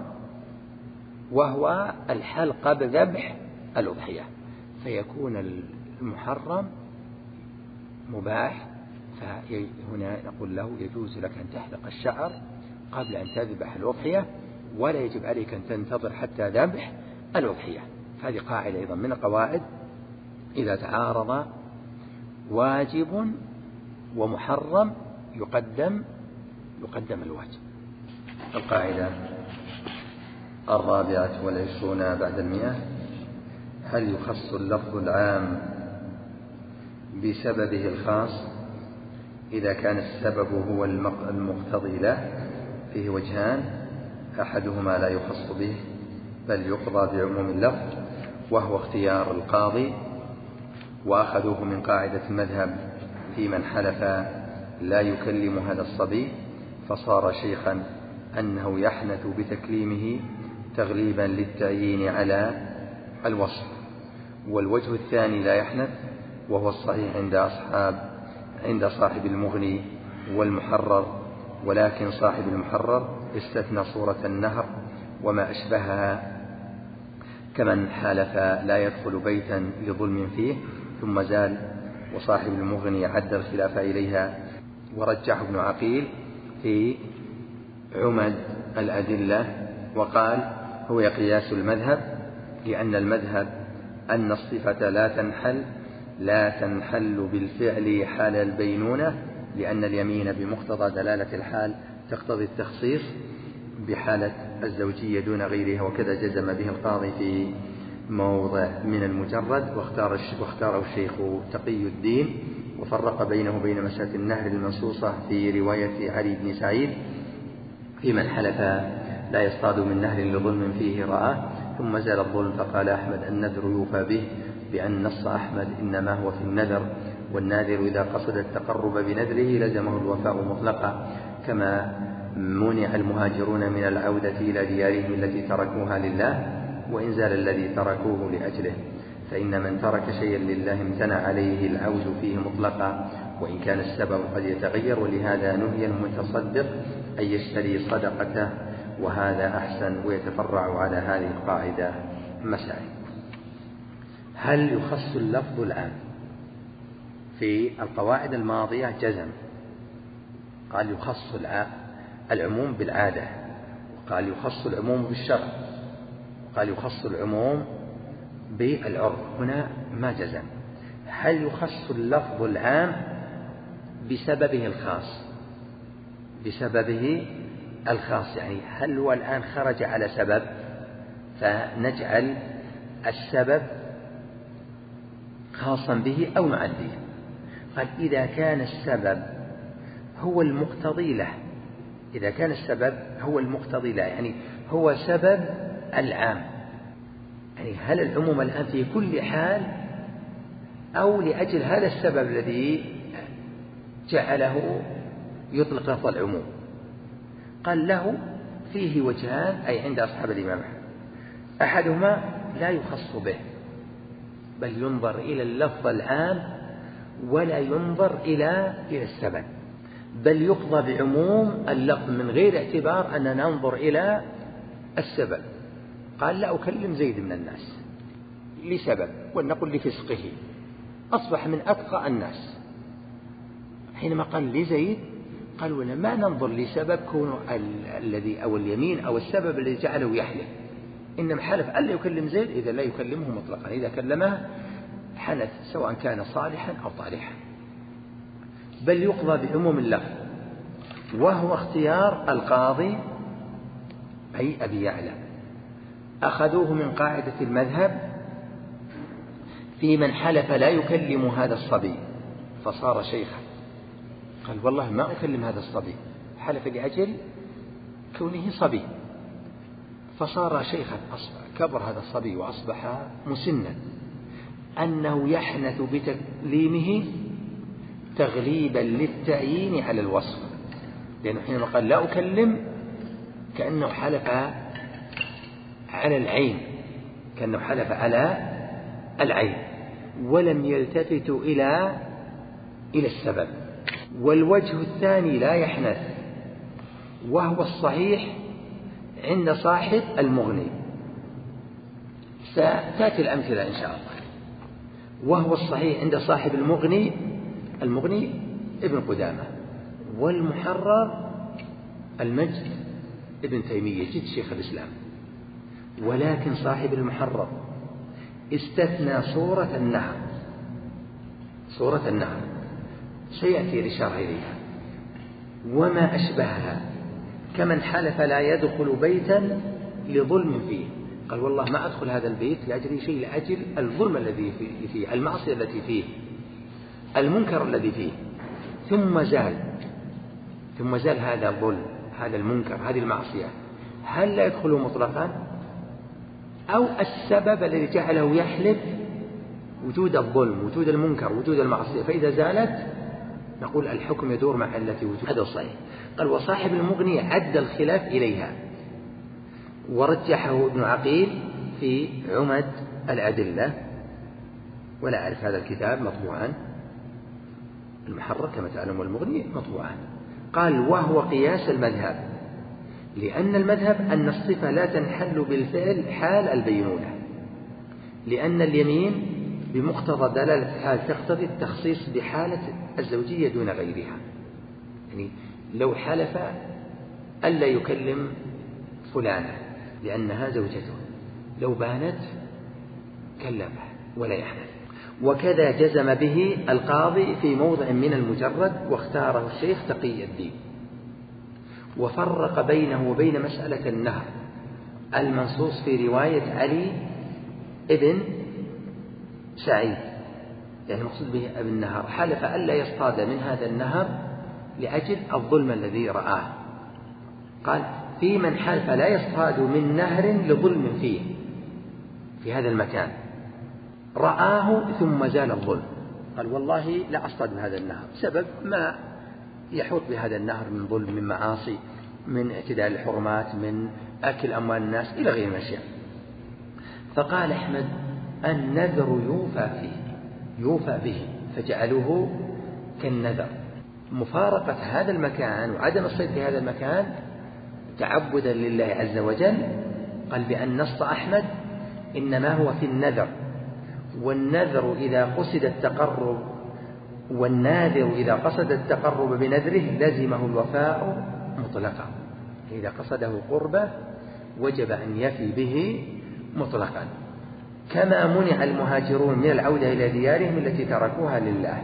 A: وهو الحلق قبل ذبح الأضحية، فيكون المحرم مباح. فهنا نقول له يجوز لك أن تحلق الشعر قبل أن تذبح الأضحية، ولا يجب عليك أن تنتظر حتى ذبح الأضحية. هذه قاعدة أيضا من القواعد، إذا تعارض واجب ومحرم يقدم يقدم الواجب. القاعدة الرابعة والعشرون بعد المئة: هل يخص اللفظ العام بسببه الخاص إذا كان السبب هو المقتضي له؟ فيه وجهان، أحدهما لا يخص به بل يقضى بعموم اللفظ وهو اختيار القاضي، وأخذوه من قاعدة المذهب في من حلف لا يكلم هذا الصبي فصار شيخا أنه يحنث بتكليمه تغليبا للتعيين على الوصف. والوجه الثاني لا يحنث، وهو الصحيح عند أصحاب عند صاحب المغني والمحرر، ولكن صاحب المحرر استثنى صورة النهر وما أشبهها، كمن حالف لا يدخل بيتا لظلم فيه ثم زال، وصاحب المغني عد الخلاف إليها. ورجح ابن عقيل في عمد الأدلة وقال هو قياس المذهب، لأن المذهب أن الصفة لا تنحل لا تنحل بالفعل حال البينونة، لأن اليمين بمقتضى دلالة الحال تقتضي التخصيص بحالة الزوجية دون غيرها، وكذا جزم به القاضي في موضع من المجرد، واختار واختاره الشيخ تقي الدين، وفرق بينه وبين مسألة النهر المنصوصة في رواية علي بن سعيد في من حلف لا يصطاد من نهر لظلم فيه رآه ثم زال الظلم، فقال أحمد النذر يوفى به، بأن نص أحمد إنما هو في النذر، والناذر إذا قصد التقرب بنذره لزمه الوفاء مطلقا، كما منع المهاجرون من العودة إلى ديارهم التي تركوها لله، وإن زال الذي تركوه لأجله، فإن من ترك شيئا لله امتنع عليه العود فيه مطلقا، وإن كان السبب قد يتغير، ولهذا نهي المتصدق أن يشتري صدقته، وهذا أحسن. ويتفرع على هذه القاعدة مسائل. هل يخص اللفظ العام؟ في القواعد الماضية جزم، قال يخص العموم بالعادة، وقال يخص العموم بالشرع، وقال يخص العموم بالعرف. هنا ما جزم. هل يخص اللفظ العام بسببه الخاص؟ بسببه الخاص، يعني هل هو الآن خرج على سبب فنجعل السبب خاصا به أو معديه؟ قال إذا كان السبب هو المقتضي له، إذا كان السبب هو المقتضي له، يعني هو سبب العام، يعني هل العموم الآن في كل حال أو لأجل هذا السبب الذي جعله يطلق لفظ العموم؟ قال له فيه وجهان أي عند أصحاب الإمام أحمد، أحدهما لا يخص به بل ينظر إلى اللفظ العام ولا ينظر إلى إلى السبب، بل يقضى بعموم اللفظ من غير اعتبار أن ننظر إلى السبب. قال لا أكلم زيد من الناس لسبب، ولنقل لفسقه أصبح من أتقى الناس. حينما قال لزيد قال ولا ما ننظر لسبب كونه الذي أو اليمين أو السبب الذي جعله يحلف، إنما حلف ألا يكلم زيد، إذا لا يكلمه مطلقا، إذا كلمه حنث سواء كان صالحا أو طالحا، بل يقضى بعموم اللفظ، وهو اختيار القاضي أي أبي يعلى. أخذوه من قاعدة المذهب في من حلف لا يكلم هذا الصبي فصار شيخا، قال والله ما أكلم هذا الصبي، حلف لأجل كونه صبي فصار شيخا، كبر هذا الصبي وأصبح مسنا، أنه يحنث بتكليمه تغليبا للتعيين على الوصف، لأنه حينما قال لا أكلم كأنه حلف على العين، كأنه حلف على العين ولم يلتفت إلى إلى السبب. والوجه الثاني لا يحنث، وهو الصحيح عند صاحب المغني، ستأتي الأمثلة إن شاء الله. وهو الصحيح عند صاحب المغني، المغني ابن قدامة، والمحرر المجد ابن تيمية جد شيخ الإسلام. ولكن صاحب المحرر استثنى صورة النهر، صورة النهر سيأتي الإشارة إليها وما أشبهها، كمن حلف لا يدخل بيتا لظلم فيه، قال والله ما أدخل هذا البيت لأجل شيء، لأجل الظلم الذي فيه، المعصية التي فيه، المنكر الذي فيه، ثم زال ثم زال هذا الظلم، هذا المنكر، هذه المعصية، هل لا يدخل مطلقا؟ أو السبب الذي جعله يحلف وجود الظلم، وجود المنكر، وجود المعصية، فإذا زالت نقول الحكم يدور مع التي وجود. هذا صحيح. قال وصاحب المغني عد الخلاف إليها، ورجحه ابن عقيل في عمد الأدلة، ولا أعرف هذا الكتاب مطبوعا، المحرر كما تعلم والمغني مطبوعان. قال وهو قياس المذهب، لأن المذهب أن الصفة لا تنحل بالفعل حال البينونة، لأن اليمين بمقتضى دلالة الحال تقتضي التخصيص بحالة الزوجية دون غيرها، يعني لو حلف ألا يكلم فلانة لأنها زوجته، لو بانت كلمها ولا يحنث. وكذا جزم به القاضي في موضع من المجرد، واختاره الشيخ تقي الدين، وفرق بينه وبين مسألة النهر المنصوص في رواية علي ابن سعيد، يعني المقصود به ابن النهر، حلف ألا يصطاد من هذا النهر لأجل الظلم الذي رآه. قال في من حلف لا يصطاد من نهر لظلم فيه في هذا المكان رآه ثم زال الظلم، قال والله لا أصطاد من هذا النهر، سبب ما يحوط بهذا النهر من ظلم، من معاصي، من اعتداء الحرمات، من أكل أموال الناس إلى غير الأشياء. فقال أحمد النذر يوفى فيه يوفى به، فجعلوه كالنذر. مفارقة هذا المكان وعدم الصيد في هذا المكان تعبدا لله عز وجل. قال بأن نص أحمد إنما هو في النذر، والنذر إذا قصد التقرب والناذر إذا قصد التقرب بنذره لزمه الوفاء مطلقا، إذا قصده قربه وجب أن يفي به مطلقا، كما منع المهاجرون من العودة إلى ديارهم التي تركوها لله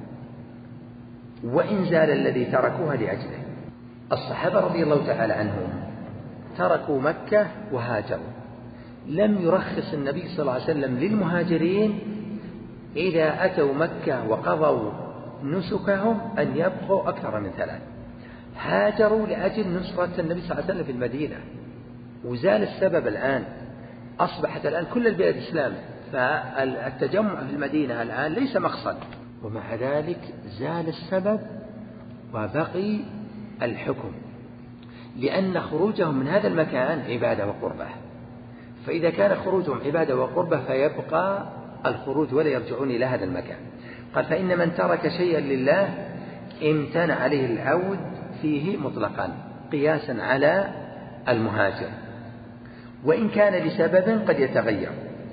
A: وإن زال الذي تركوها لأجله. الصحابة رضي الله تعالى عنهم تركوا مكة وهاجروا، لم يرخص النبي صلى الله عليه وسلم للمهاجرين إذا أتوا مكة وقضوا نسكهم أن يبقوا أكثر من ثلاث. هاجروا لأجل نصرة النبي صلى الله عليه وسلم في المدينة، وزال السبب الآن، أصبحت الآن كل البلاد إسلام، فالتجمع في المدينة الآن ليس مقصد، ومع ذلك زال السبب وبقي الحكم، لأن خروجهم من هذا المكان عبادة وقربة، فإذا كان خروجهم عبادة وقربة فيبقى الخروج ولا يرجعون إلى هذا المكان. قال فإن من ترك شيئا لله امتنع عليه العود فيه مطلقا قياسا على المهاجر، وإن كان لسبب قد يتغير.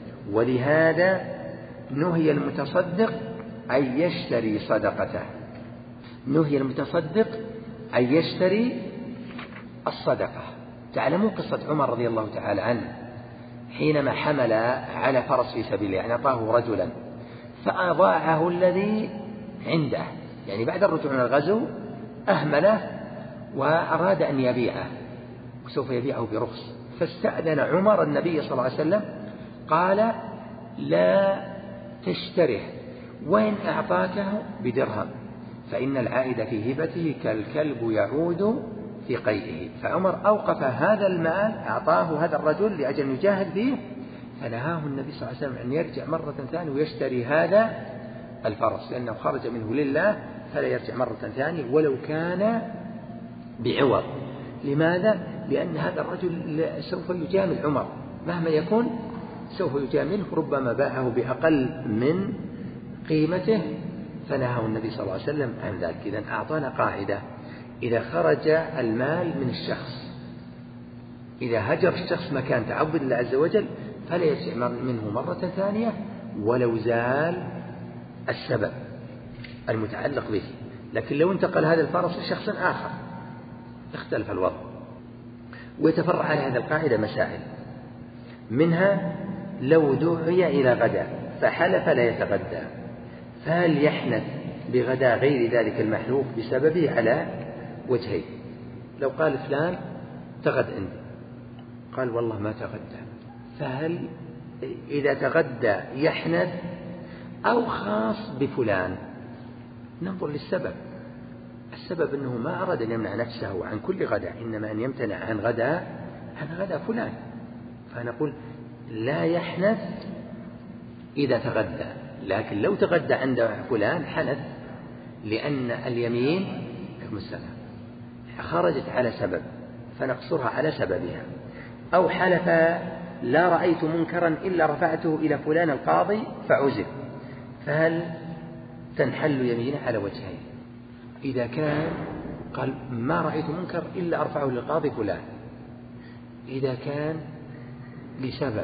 A: ولهذا نهي المتصدق أن يشتري صدقته، نهي المتصدق أن يشتري الصدقة. تعلمون قصة عمر رضي الله تعالى عنه حينما حمل على فرس في سبيل الله، يعني أعطاه رجلا فأضاعه الذي عنده، يعني بعد الرجوع من الغزو أهمله وأراد أن يبيعه وسوف يبيعه برخص، فاستأذن عمر النبي صلى الله عليه وسلم قال لا تشتره وإن أعطاكه بدرهم، فإن العائد في هبته كالكلب يعود في قيئه. فعمر أوقف هذا المال أعطاه هذا الرجل لأجل يجاهد به، فنهاه النبي صلى الله عليه وسلم أن يرجع مرة ثانية ويشتري هذا الفرس، لأنه خرج منه لله فلا يرجع مرة ثانية ولو كان بعوض. لماذا؟ لأن هذا الرجل سوف يجامل عمر مهما يكون، سوف يجامله، ربما باعه بأقل من قيمته، فنهاه النبي صلى الله عليه وسلم عن ذلك. إذن أعطانا قاعدة: إذا خرج المال من الشخص، إذا هجر الشخص مكان تعبد الله عز وجل فلا يرجع منه مرة ثانية ولو زال السبب المتعلق به. لكن لو انتقل هذا الفرس لشخص آخر اختلف الوضع. ويتفرع على هذه القاعدة مسائل، منها لو دعي إلى غداء فحلف لا يتغدى، فهل يحنث بغداء غير ذلك المحلوف بسببه؟ على وجهين. لو قال فلان تغد عندي، قال والله ما تغدى، فهل إذا تغدى يحنث أو خاص بفلان؟ ننظر للسبب. السبب أنه ما أراد أن يمنع نفسه عن كل غداء، إنما أن يمتنع عن غداء عن غداء فلان، فنقول لا يحنث إذا تغدى. لكن لو تغدى عند فلان حنث، لأن اليمين كمسلم خرجت على سبب فنقصرها على سببها. أو حلف لا رأيت منكرا إلا رفعته إلى فلان القاضي فعزل، فهل تنحل يمينه؟ على وجهين. إذا كان قال ما رأيت منكر إلا أرفعه للقاضي فلان، إذا كان لسبب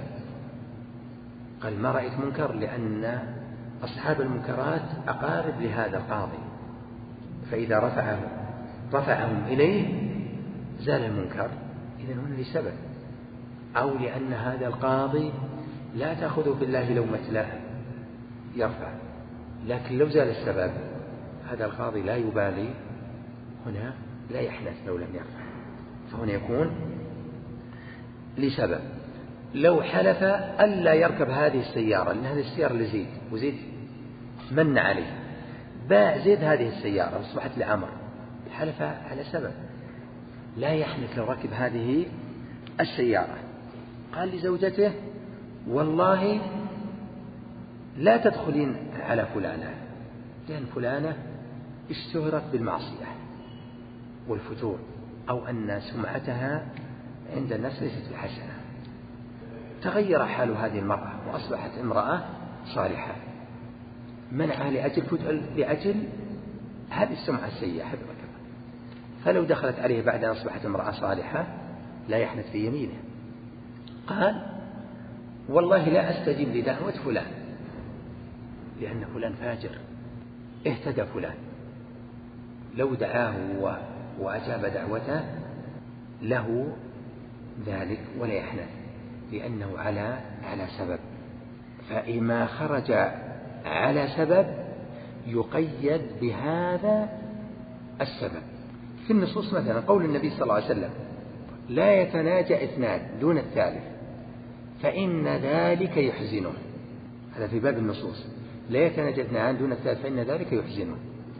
A: قال ما رأيت منكر لأن أصحاب المنكرات أقارب لهذا القاضي، فإذا رفعه رفعهم إليه زال المنكر، إذن هنا لسبب. أو لأن هذا القاضي لا تأخذه في الله لومة لائم يرفع، لكن لو زال السبب هذا القاضي لا يبالي، هنا لا يحنث لو لم يرفع، فهنا يكون لسبب. لو حلف ألا يركب هذه السيارة، لأن هذه السيارة لزيد وزيد من عليه، باع زيد هذه السيارة وأصبحت لعمر، حلف على سبب، لا يحنث لو ركب هذه السيارة. قال لزوجته والله لا تدخلين على فلانة، لأن فلانة اشتهرت بالمعصية والفتور، أو أن سمعتها عند الناس ليست بحسنة. تغير حال هذه المرأة وأصبحت امرأة صالحة، منعها لأجل لأجل هذه السمعة السيئة. فلو دخلت عليه بعد أن أصبحت امرأة صالحة لا يحنث في يمينه. قال والله لا أستجيب لدعوة فلان، لأن فلان فاجر، اهتدى فلان، لو دعاه وأجاب دعوته له ذلك ولا يحنث، لأنه على على سبب. فإما خرج على سبب يقيد بهذا السبب. في النصوص مثلا قول النبي صلى الله عليه وسلم لا يتناجى اثنان دون الثالث فإن ذلك يحزنه، هذا في باب النصوص، لا يتناجى اثنان دون الثالث فإن ذلك يحزنه.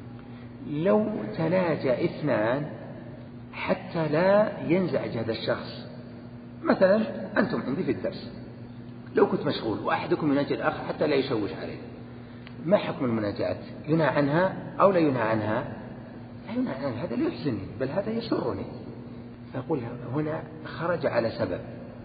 A: لو تناجى اثنان حتى لا ينزعج هذا الشخص، مثلا أنتم عندي في الدرس، لو كنت مشغول وأحدكم يناجي الآخر حتى لا يشوش عليه، ما حكم المناجاة؟ ينهى عنها أو لا ينهى عنها؟ لا ينهى عنها، هذا لا يحزنني بل هذا يسرني. فأقول هنا خرج على سبب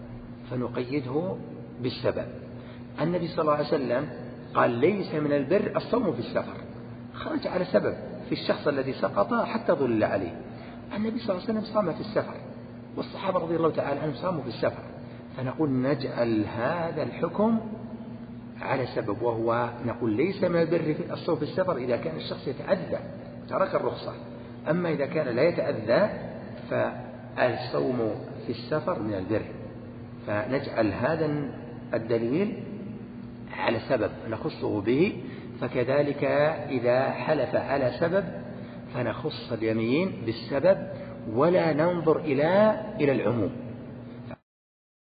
A: فنقيده بالسبب. النبي صلى الله عليه وسلم قال ليس من البر الصوم في السفر، خرج على سبب في الشخص الذي سقط حتى ظل عليه. النبي صلى الله عليه وسلم صام في السفر، والصحابة رضي الله تعالى عنهم صاموا في السفر، فنقول نجعل هذا الحكم على سبب، وهو نقول ليس من البر في الصوم في السفر إذا كان الشخص يتأذى ترك الرخصة، أما إذا كان لا يتأذى فالصوم في السفر من البر. فنجعل هذا الدليل على سبب نخصه به. فكذلك إذا حلف على سبب فنخص اليمين بالسبب ولا ننظر إلى إلى العموم.